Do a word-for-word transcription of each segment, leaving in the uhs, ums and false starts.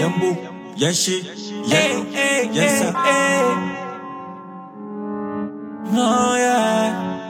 Yambo, Yashi, Yen, Yensa. No, yeah.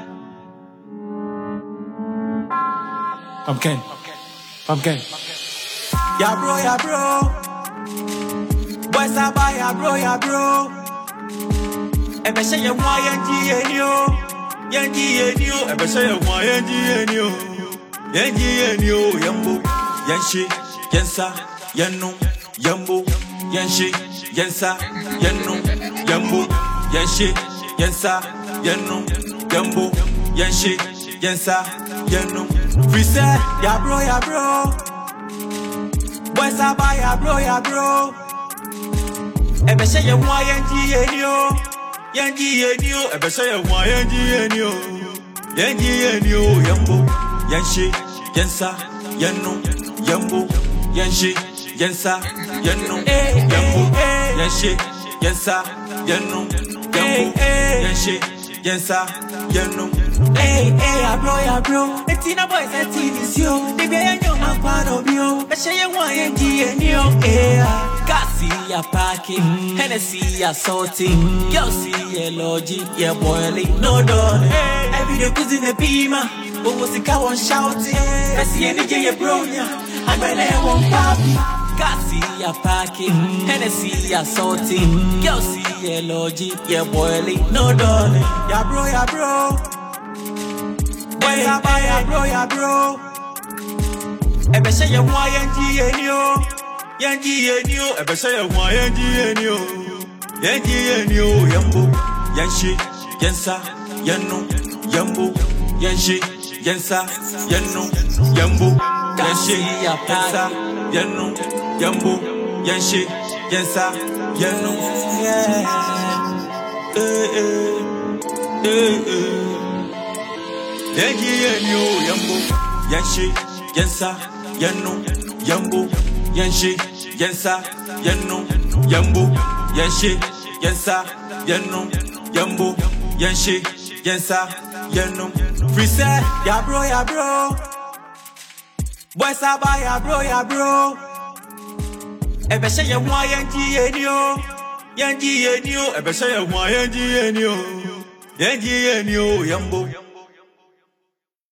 Pumpkin, Pumpkin. Ya bro, ya bro. Boys are by ya bro, ya bro. Ebe say you want yenji yenyo, yenji yenyo. Ebe say you want yenji yenyo, yenji yenyo. Yambo, Yanshi, Yensa, Yenu, Yambo, Yanshi, Yensa, Yenu, Yambo, Yanshi, Yensa, Yenu, Yambo, Yanshi, Yensa, Yenu. Free say ya bro, ya bro. Boys are by ya bro, ya bro. Ebe say you want yenji yenyo, yenji yenyo. Ebe say you want yenji yenyo, yenji yenyo. Yambo, Yanshi, Yensa, Yenu, Yambo, Yanshi, Yensa, Yenu, Yambo, Yanshi, Yensa, Yenu, Yambo, Yanshi, Yensa, Yenu. Hey, hey, ya bro, ya bro. Etina boys at T V show. They be a young man part of you. But say you want yenji yenyo. Hey, Gassi ya packing, Hennessy ya salting, girl see ya logic, ya boiling, no darling. Every day cause in the beamer, but was the cow on shouting. I see any J bronya, I'm a lay one papi. Gassi ya packing, Hennessy ya salting, girl see ya logic, ya boiling, no darling. Ya bro, ya bro. Boy ya buy ya bro, ya bro. Ebe say you want yenji yenyo, yenji yenyo. Ebe say you want yenji yenyo, yenji yenyo. Yambo, Yanshi, Yensa, Yenu, Yambo, Yanshi, Yensa, Yenu, Yambo, Yanshi, Yensa, Yenu, Yambo, Yanshi, Yensa, Yenu. Yeah, eh eh, eh eh. Yenji yenyo, Yambo, Yanshi, Yensa, Yenu, Yambo, Yanshi, Yensa, Yenu, Yambo, Yanshi, Yensa, Yenu, Yambo, Yanshi, Yensa, Yenu. Free say, ya bro, ya bro. Boys are by ya bro, ya bro. Ebe say you want yenji yenyo, yenji yenyo. Ebe say you want yenji yenyo, yenji yenyo. Yambo.